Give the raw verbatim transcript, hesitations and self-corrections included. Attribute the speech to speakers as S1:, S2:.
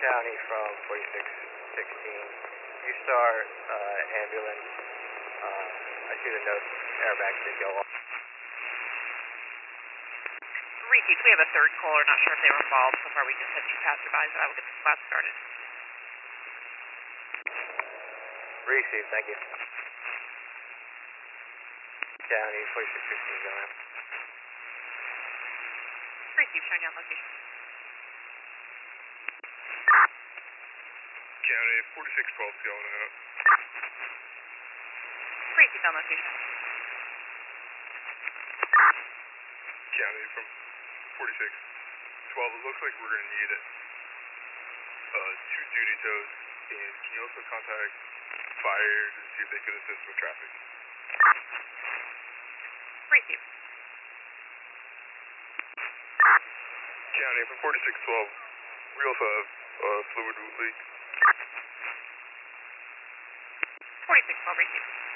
S1: County from forty-six sixteen. You start uh, ambulance. Uh, I see the note airbag did go off.
S2: Repeat, we have a third caller, not sure if they were involved. So far we just had two passerbys, but I will get the squad started.
S1: Receive, thank you. County forty-six sixteen, go ahead.
S2: Receive, showing you on location.
S3: County forty-six twelve going out.
S2: Receive on location.
S3: County from forty-six twelve, it looks like we're going to need it. Uh, two duty tows, and can you also contact fire to see if they could assist with traffic?
S2: Receive.
S3: County from forty-six twelve, we also have uh, fluid leak.
S2: forty-six twelve, receive.